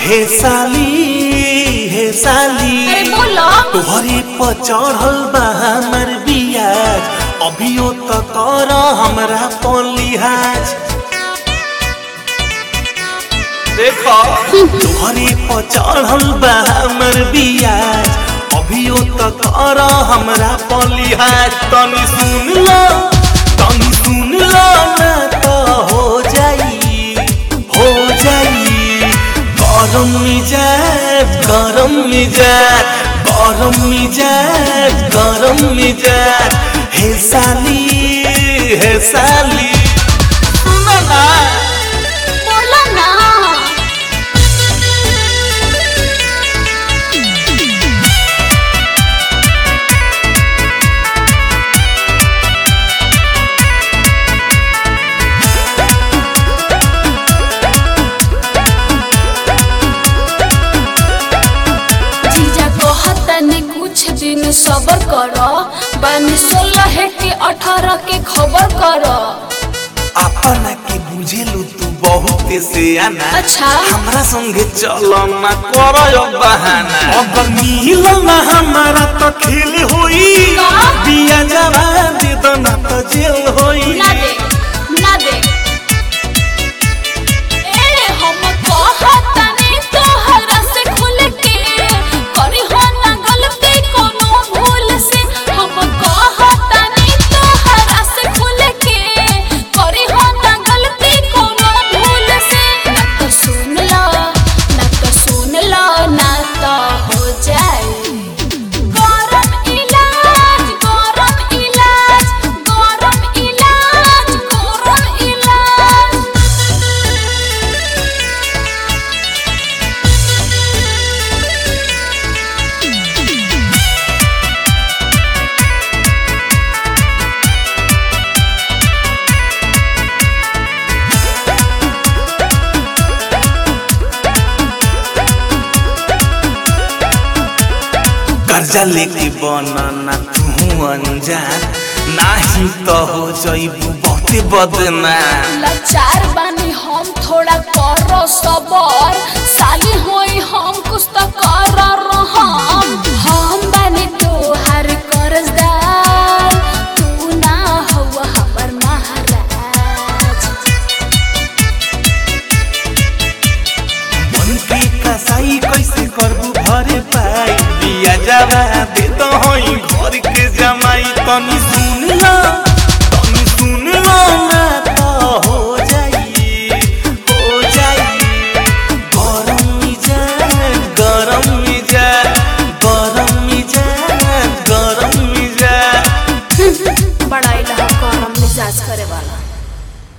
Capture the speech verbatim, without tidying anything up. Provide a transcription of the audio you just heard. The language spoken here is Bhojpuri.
हे साली हे साली अरे बोलो तोहरे पर चढ़ल बा हमर बियाज अभियो तो कर हमरा पर लिहाज देखो तोहरे पर चढ़ल बा हमर बियाज अभियो तो कर हमरा पर लिहाज तनी सुन लो तनी सुन लो ना तो हो जाई हो जाई गरम मिजाज गरम मिजाज गरम मिजाज गरम मिजाज हे साली हे साली सुना ना बोलो ना कुछ दिन सबर करो बानी सोलह के अठारह के खबर करो अपना के बुझेलू तू बहुत से आना अच्छा हमरा संगे चलो ना करो बहाना अगर मिलो ना हमारा तो खेल होई बिया जवान दे दो ना तो जेल होई ना दे ना दे ए हम कहतनी तोहरा से खुल के करी हो ना गलती कोनो भूल से हम कहतनी तोहरा से खुल के करी हो ना गलती कोनो भूल से ना तो सुन लो ना तो सुन लो ना तो हो जाए गरम इलाज गरम इलाज गरम इलाज गरम इलाज कर्जा लेके बनना तू अनजान नाही तो हो जाइबू बहुते बदनाम लाचार बानी हम थोड़ा करो सबर साली होई हम कुछ तो कर रहम हम बानी तोहार कर्जदार तू ना हवा हमर महाराज मन के कसाई